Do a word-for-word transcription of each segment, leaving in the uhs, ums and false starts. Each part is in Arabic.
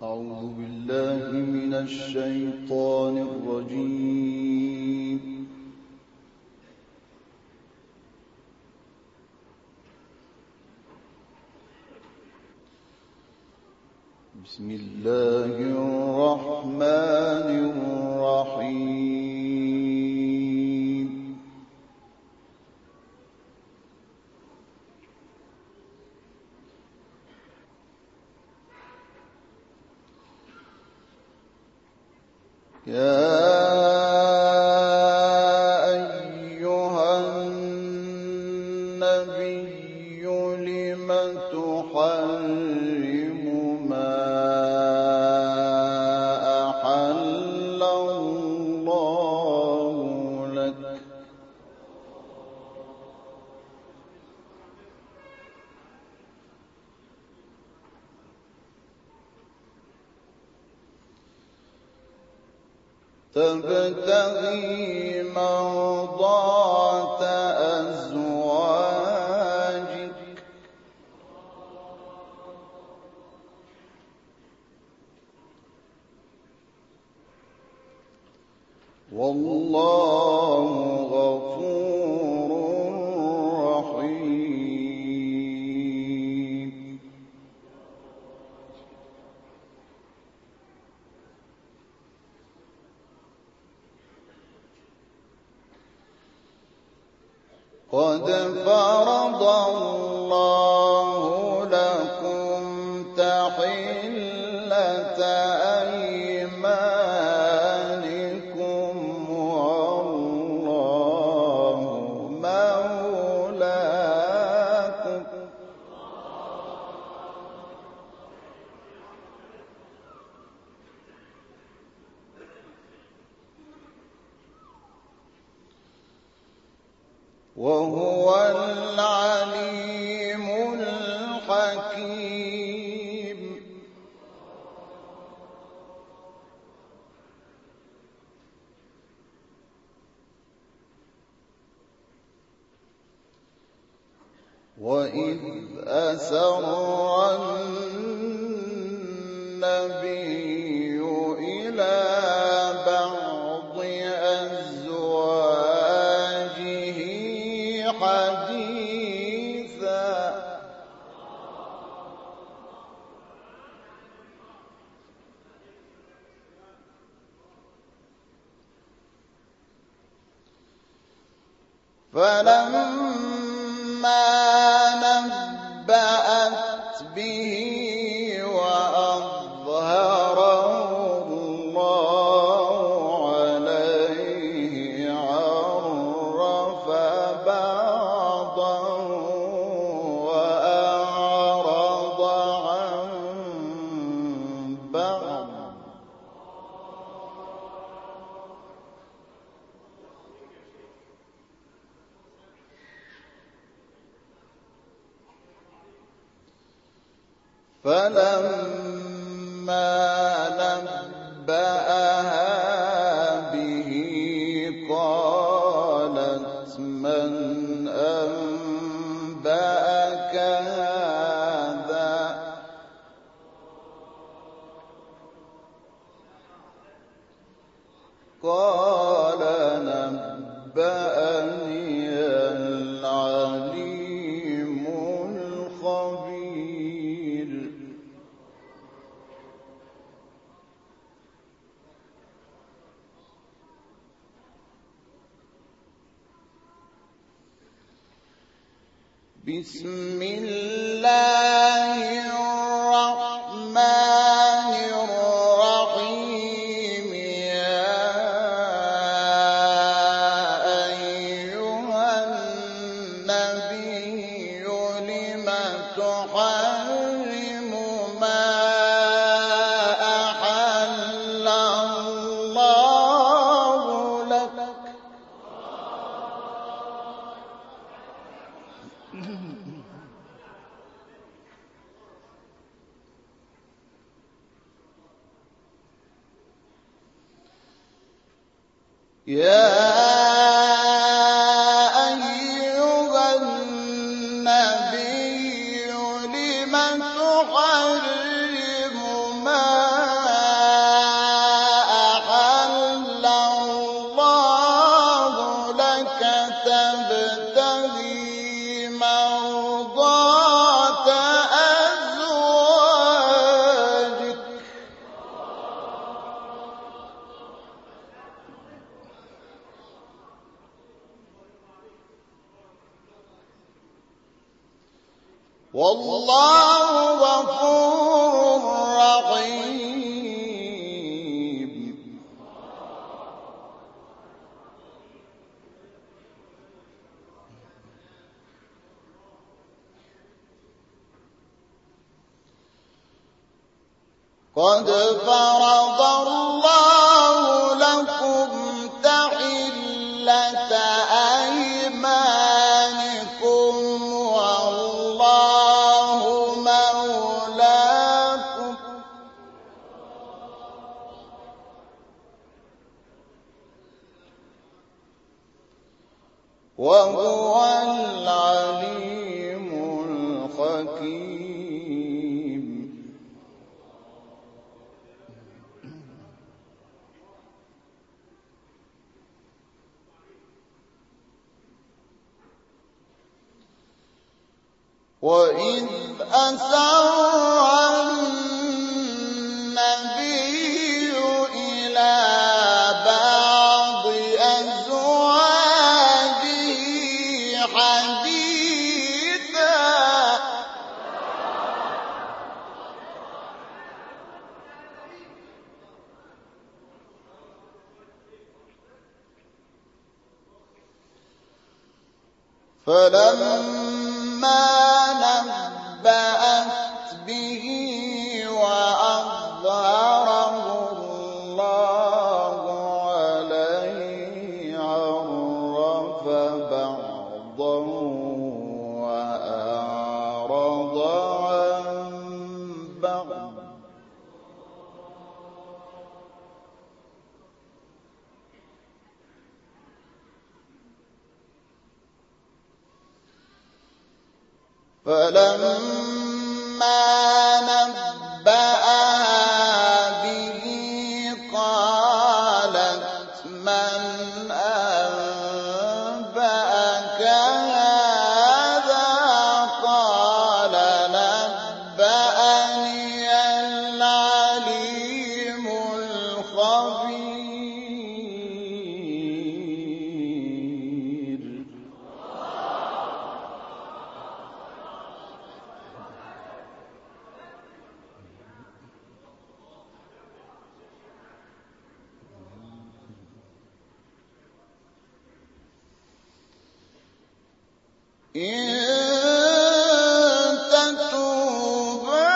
أعوذ بالله من الشيطان الرجيم. بسم الله الرحمن الرحيم. يا أيها النبي لم تحرم ما أحل الله لك تبتغي مرضات أزواجك والله غفور رحيم. قد فرض الله لكم تحلة أيمانكم والله مولاكم وهو العليم الحكيم. وإذ أسر النبي إلى بعض أزواجه حديثا فلما نبأت به وأظهره الله عليه عرف بعضه وأعرض عن بعض فلما نبأها به قالت من أنبأك هذا قال نبأني العليم الخبير. بسم الله الرحمن الرحيم. يا أيها النبي لم تحرم ما أحل الله لك يا أيها النبي لم تحرم ما والله غفور رحيم. قد فرض الله لكم تحلة أيمانكم والله مولاكم وهو العليم الحكيم. وإذ أسر النبي إلى بعض أزواجه حديثا فلما نبأت به وأظهره الله عليه عرف بعضه وأعرض عن بعض فلما نبأها به قالت من أنبأك هذا قال نبأني العليم الخبير. إن تتوبا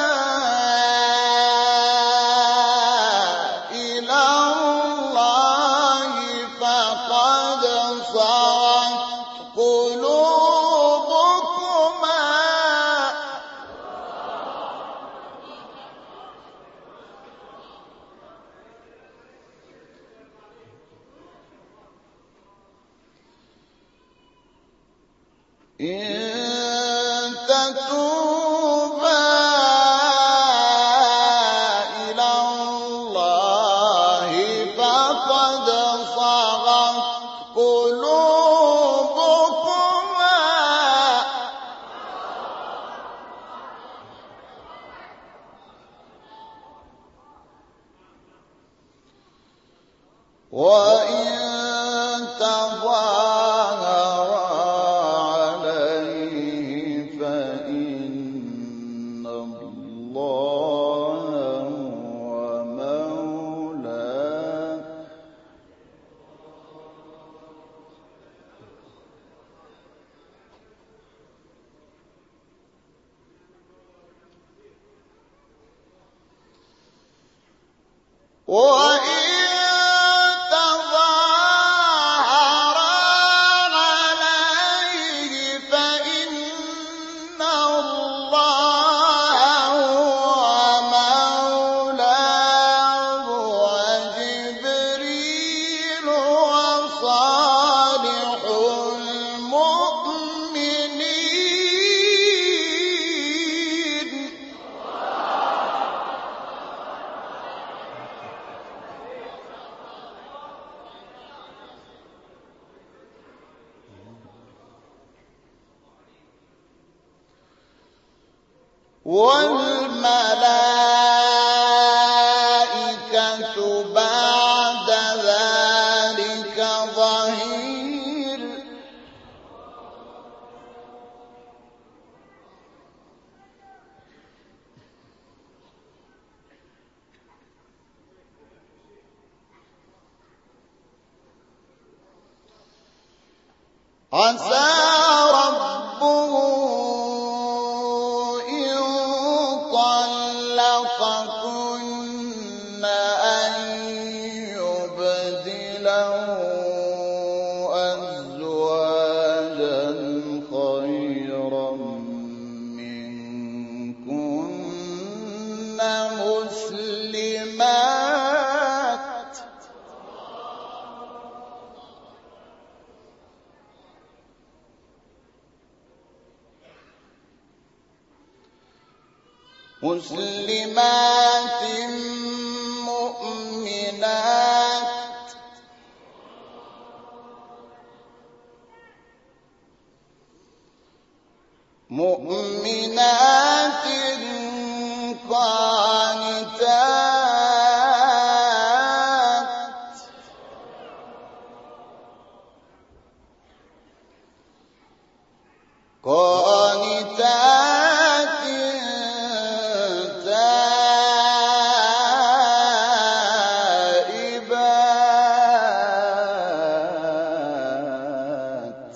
إلى الله فقد صغت قلوبكما إن تتوبا إلى الله فقد صغت قلوبكما وإن تظاهرا عليه فإن الله هو مولاه وإن والملائكة بعد ذلك ظهير. عسى ربه إن طلقكن أن يبدله أزواجا خيرا منكن مسلمات مسلمات مؤمنات مؤمنات قانتات قانتات تائبات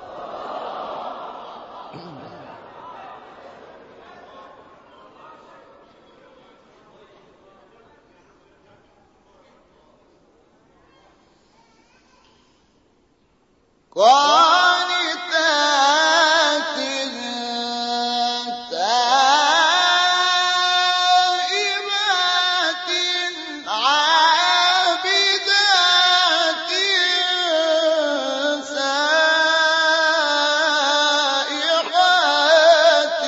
قانتات تائبات عابدات سائحات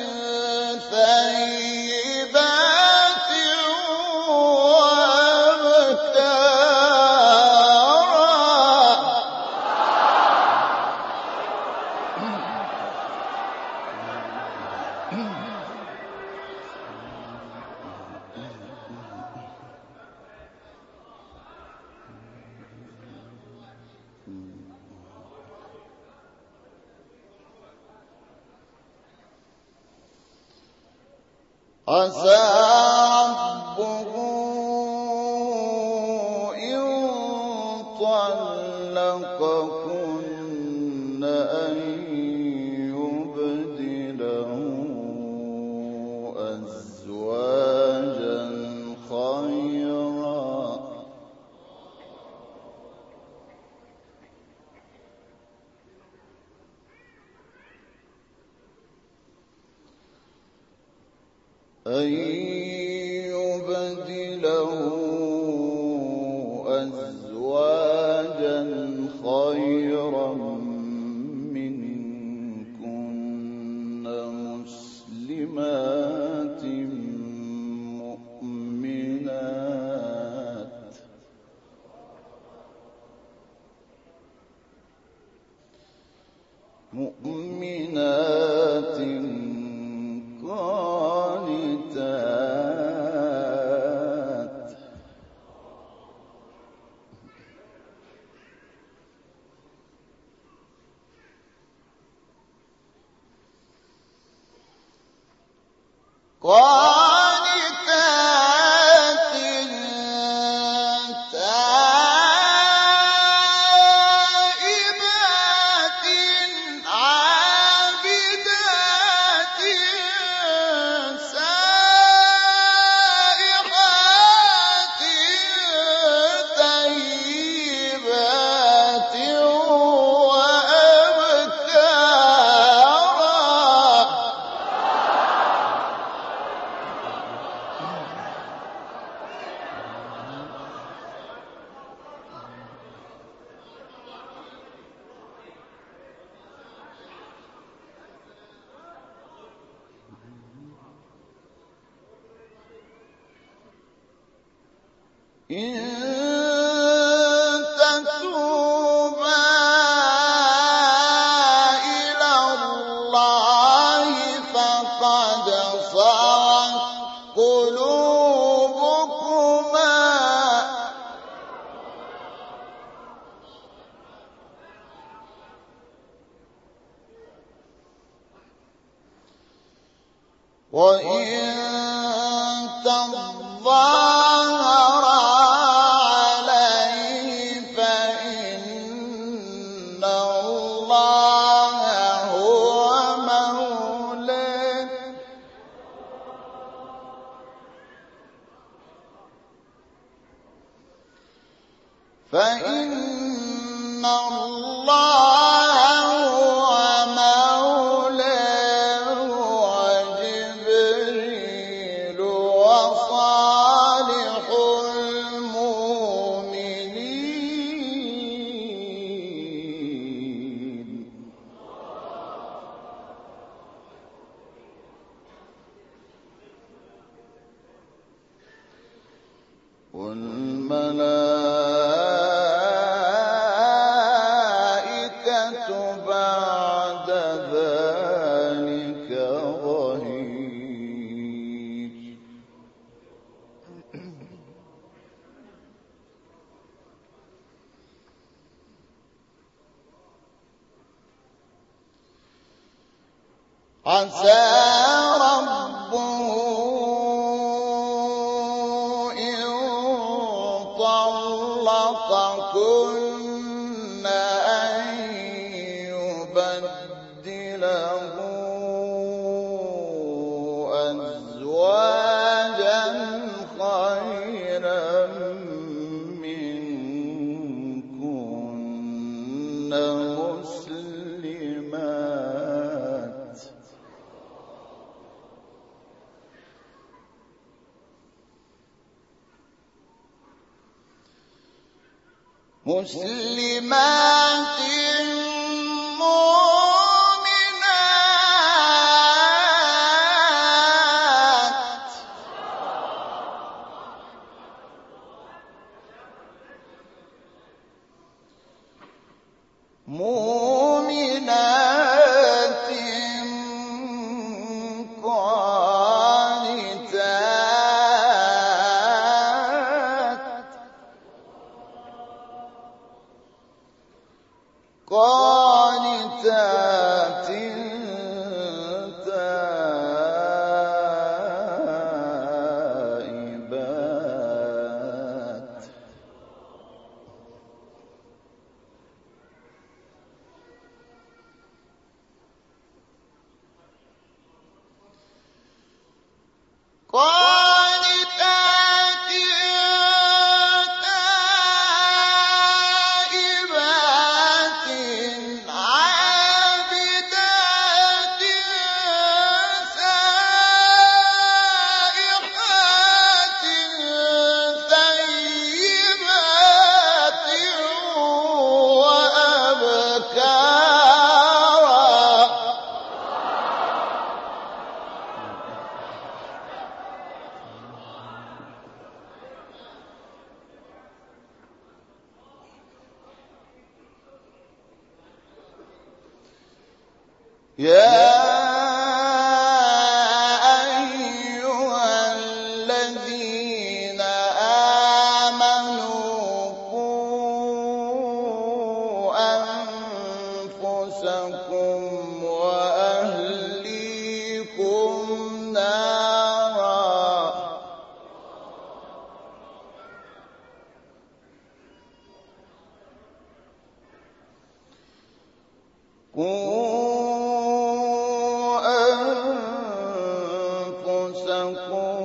ثيبات عسى ربه إن طلقكن أن يبدله أزواجا خيرا أن يبدله أزواجا خيرا منكن مسلمات مؤمنات مؤمنات قانتات قانتات تائبات عابدات سائحات طيبات إن تتوبا إلى الله فقد صغت قلوبكما وإن تظاهر عليه فإن الله فإن الله هو مولاه وجبريل وصالح المؤمنين والملائكة بعد ذلك ظهير عسى ربه إن طلقكن أن يبدله أزواجا خيرا منكن مسلمات مسلمات مؤمنات مؤمنات قانتات قانتات تائبات قانتات تائبات عابدات سائحات ثيبات وأبكارا يا أيها الذين آمنوا قوا أنفسكم وأهليكم نارا أنفسكم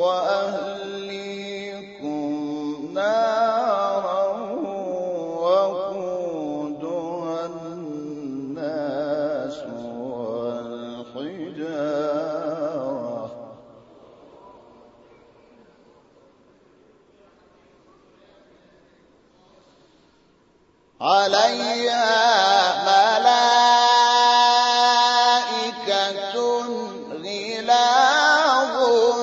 وأهليكم نارا وقودها الناس والحجارة عليها ملائكة غلاظ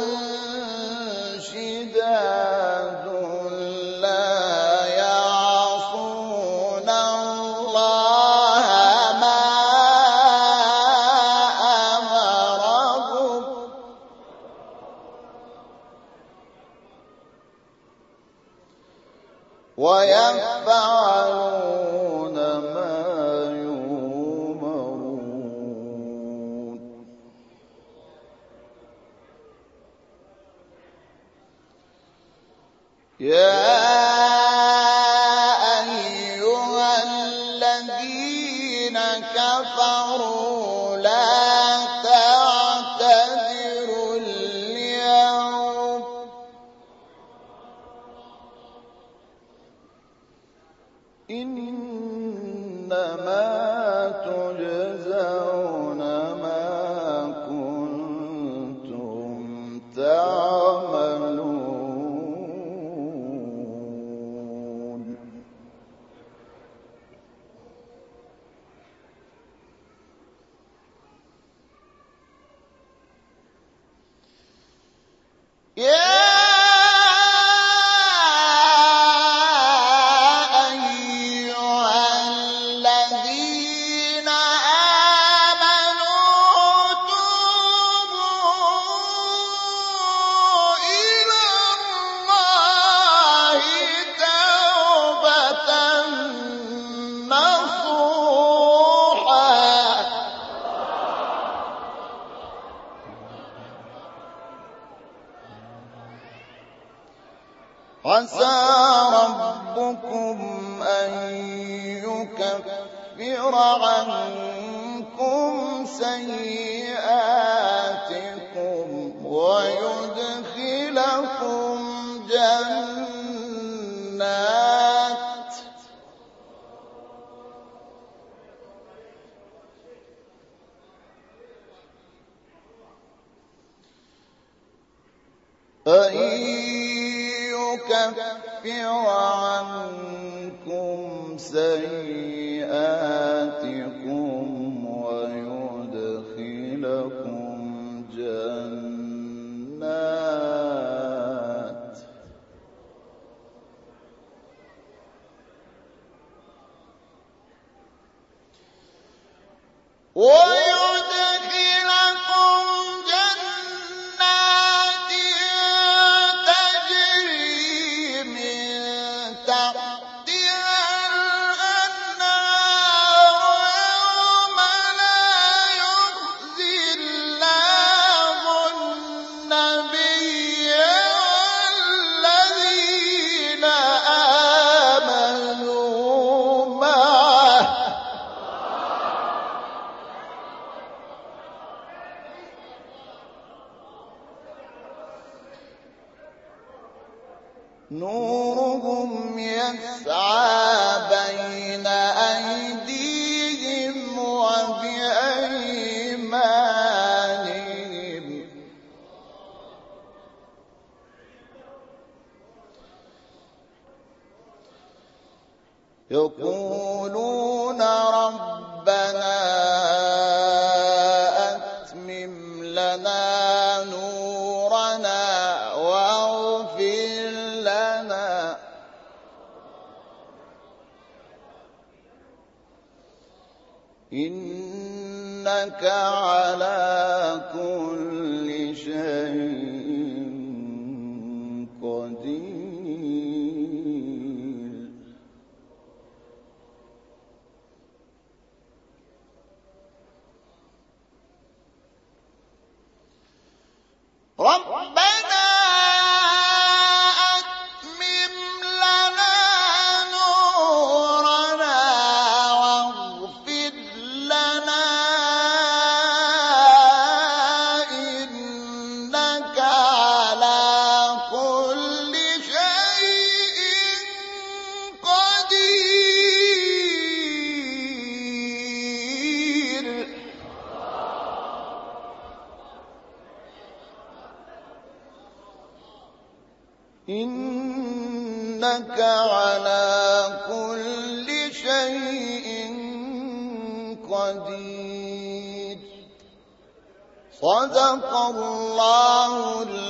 شداد لا يعصون الله ما أمرهم ويفعلون ما يؤمرون يا أيها الذين كفروا لا تعتذروا اليوم إنما تجزون ما كنتم تعملون يا عسى ربكم أن يكفر عنكم سيئاتكم ويدخلكم جنات فإن يكفر عنكم سيئاتكم ويدخلكم جنات ويدخلكم جنات تجري من تحتها الأنهار يوم لا يخزي الله النبي والذين آمنوا معه نورهم يسعى بين أيديهم وبأيمانهم يقولون ربنا أتمم لنا نورنا واغفر لنا إنك على كل شيء قدير ربنا أتمم لنا نورنا واغفر لنا إنك على كل شيء قدير إنك على كل شيء قدير صدق الله